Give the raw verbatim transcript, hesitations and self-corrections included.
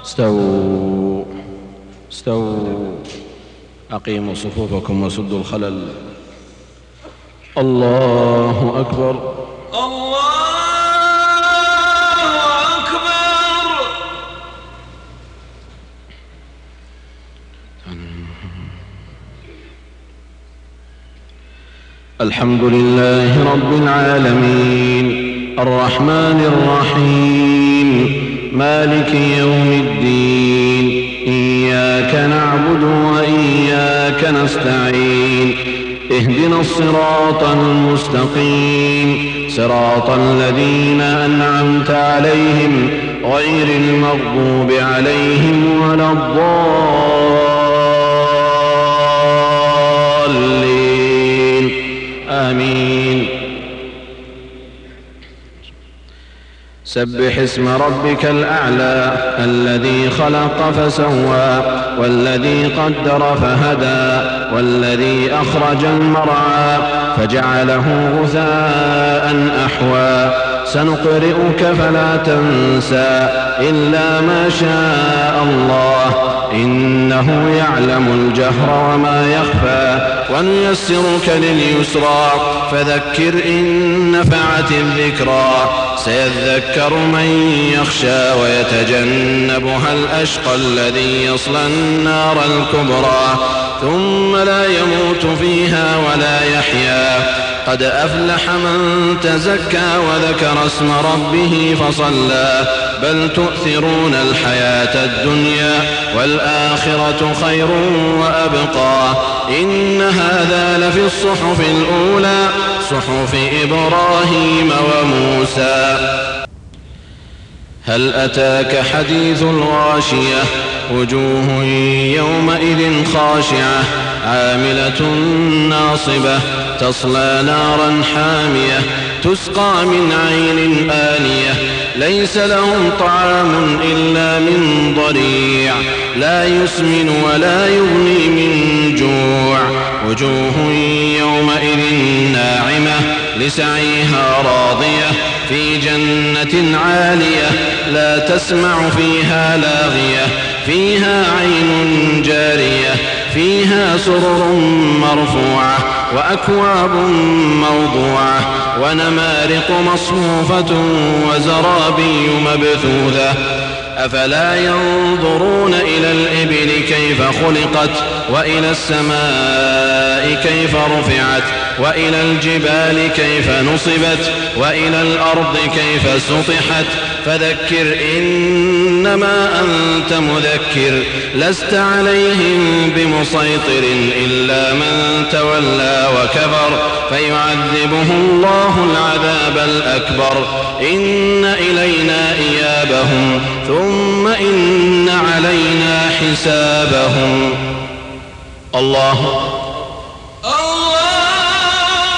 استووا استووا أقيموا صفوفكم وسدوا الخلل. الله أكبر. الله أكبر. الحمد لله رب العالمين الرحمن الرحيم مالك يوم الدين إياك نعبد وإياك نستعين اهدنا الصراط المستقيم صراط الذين أنعمت عليهم غير المغضوب عليهم ولا الضالين آمين. سبح اسم ربك الأعلى الذي خلق فسوى والذي قدر فهدى والذي أخرج المرعى فجعله غثاء أحوى سنقرئك فلا تنسى إلا ما شاء الله إنه يعلم الجهر وما يخفى ونيسرك لليسرى فذكر إن نفعت الذكرى سيذكر من يخشى ويتجنبها الأشقى الذي يصلى النار الكبرى ثم لا يموت فيها ولا يحيا قد أفلح من تزكى وذكر اسم ربه فصلى بل تؤثرون الحياة الدنيا والآخرة خير وأبقى إن هذا لفي الصحف الأولى صحف إبراهيم وموسى. هل أتاك حديث الغاشية وجوه يومئذ خاشعة عاملة ناصبة تصلى نارا حامية تسقى من عين آنية ليس لهم طعام إلا من ضريع لا يسمن ولا يغني من جوع وجوه يومئذ ناعمة لسعيها راضية في جنة عالية لا تسمع فيها لاغية فيها عين جارية فيها سرر مرفوعة وأكواب موضوعة ونمارق مصفوفة وزرابي مبثوثة أفلا ينظرون إلى الإبل كيف خلقت وإلى السماء كيف رفعت وإلى الجبال كيف نصبت وإلى الأرض كيف سطحت فذكر إنما أنت مذكر لست عليهم بمسيطر إلا من تولى وكفر فيعذبه الله العذاب الأكبر إن إلينا إيابهم ثم إن علينا حسابهم. الله